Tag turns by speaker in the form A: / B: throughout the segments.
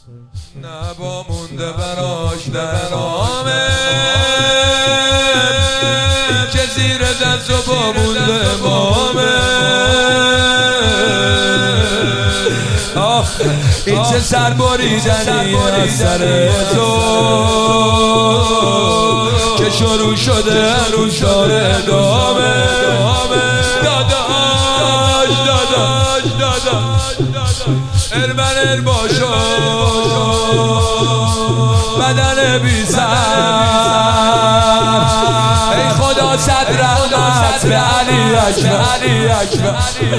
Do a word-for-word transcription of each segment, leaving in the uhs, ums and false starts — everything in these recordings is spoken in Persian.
A: نبا مونده براش در آمه که زیر دست و با مونده بامه. آخ این چه سربریدنی از سر تو که شروع شده هنوز داره ادامه. داداش داداش داداش ارمن ارباشو بدن بی سر ای خدا صد رحمت به علی اکبر.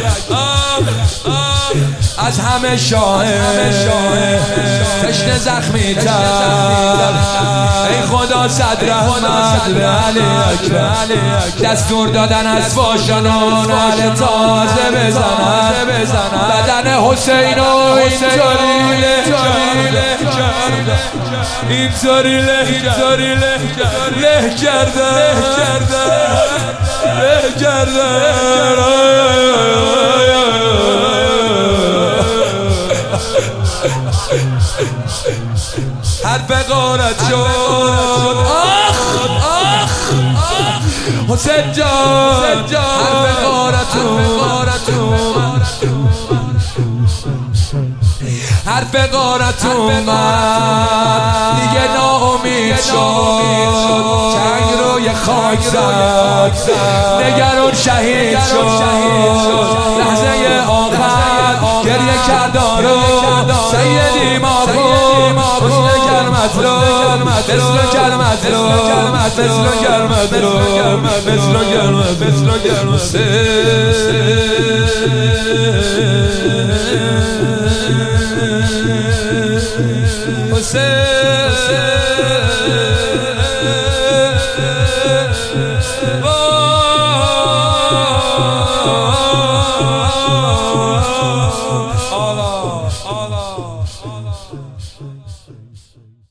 A: از همه شاه تشنه زخمی تر ای خدا صد رحمت به علی اکبر. دستور دادن از باشنان اهل تازه بزنن بدن حسین و اینطوری له کرده اینطوری له له کرده له کرده. حرف غارت شد آخ آخ حسین جان حرف غارت حرف غارت اومد دیگه ناامید شد جنگ روی خاک زد نگران شهید شد لحظه آخر گریه کردارو سیدی مابود حسن کرمت رو مثل کرمت رو مثل کرمت رو مثل کرمت مثل کرمت حسین